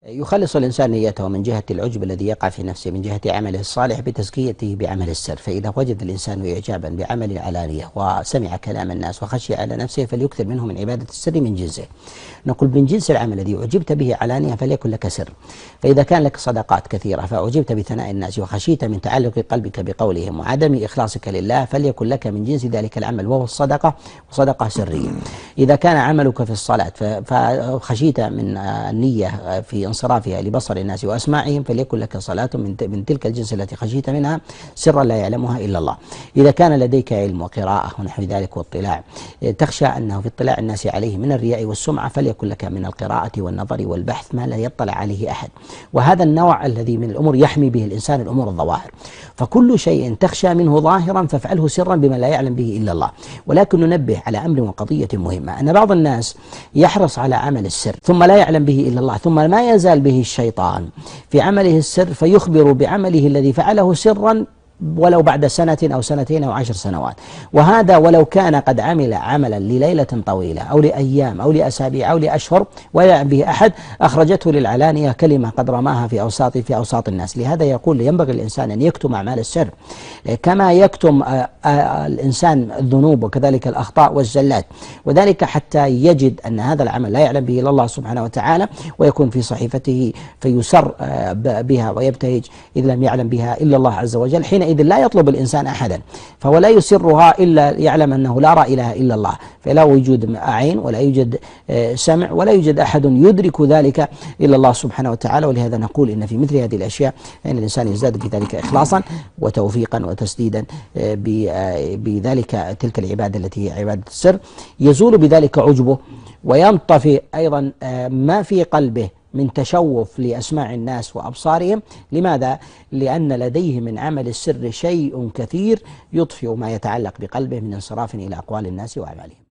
يخلص الإنسان نيته من جهة العجب الذي يقع في نفسه من جهة عمله الصالح بتزكيته بعمل السر. فإذا وجد الإنسان إعجابا بعمل العلانية وسمع كلام الناس وخشي على نفسه فليكثر منه من عبادة السر من جنسه. نقول من جنس العمل الذي أعجبت به علانية فليكن لك سر. فإذا كان لك صدقات كثيرة فأعجبت بثناء الناس وخشيت من تعلق قلبك بقولهم وعدم إخلاصك لله فليكن لك من جنس ذلك العمل وهو الصدقة وصدقة سرية. إذا كان عملك في الصلاة فخشيت من النية في انصرافها لبصر الناس وأسماعهم فليكن لك صلاة من تلك الجنس التي خشيت منها سرا لا يعلمها إلا الله. إذا كان لديك علم وقراءة ونحو ذلك واطلاع تخشى أنه في اطلاع الناس عليه من الرياء والسمعة فليكن لك من القراءة والنظر والبحث ما لا يطلع عليه أحد. وهذا النوع الذي من الأمور يحمي به الإنسان الأمور الظواهر. فكل شيء تخشى منه ظاهرا فافعله سرا بما لا يعلم به إلا الله. ولكن ننبه على أمر وقضية مهمة، أن بعض الناس يحرص على عمل السر ثم لا يعلم به إلا الله، ثم ما يزال به الشيطان في عمله السر فيخبر بعمله الذي فعله سرا ولو بعد سنة أو سنتين أو 10 سنوات. وهذا ولو كان قد عمل عملا لليلة طويلة أو لأيام أو لأسابيع أو لأشهر ولا يعلم به أحد أخرجته للعلانية كلمة قد رماها في أوساط الناس. لهذا يقول ينبغي الإنسان أن يكتم أعمال السر كما يكتم الإنسان الذنوب وكذلك الأخطاء والزلات، وذلك حتى يجد أن هذا العمل لا يعلم به إلا الله سبحانه وتعالى ويكون في صحيفته فيسر بها ويبتهج إذ لم يعلم بها إلا الله عز وجل. حينئذ لا يطلب الإنسان أحدا فولا يسرها إلا يعلم أنه لا إله إلا الله، فلا وجود عين ولا يوجد سمع ولا يوجد أحد يدرك ذلك إلا الله سبحانه وتعالى. ولهذا نقول إن في مثل هذه الأشياء أن الإنسان يزداد في ذلك إخلاصا وتوفيقا وتسديدا بذلك تلك العبادة التي هي عبادة السر، يزول بذلك عجبه وينطفئ أيضا ما في قلبه من تشوف لأسماع الناس وأبصارهم. لماذا؟ لأن لديه من عمل السر شيء كثير يطفئ ما يتعلق بقلبه من انصراف إلى أقوال الناس وأعمالهم.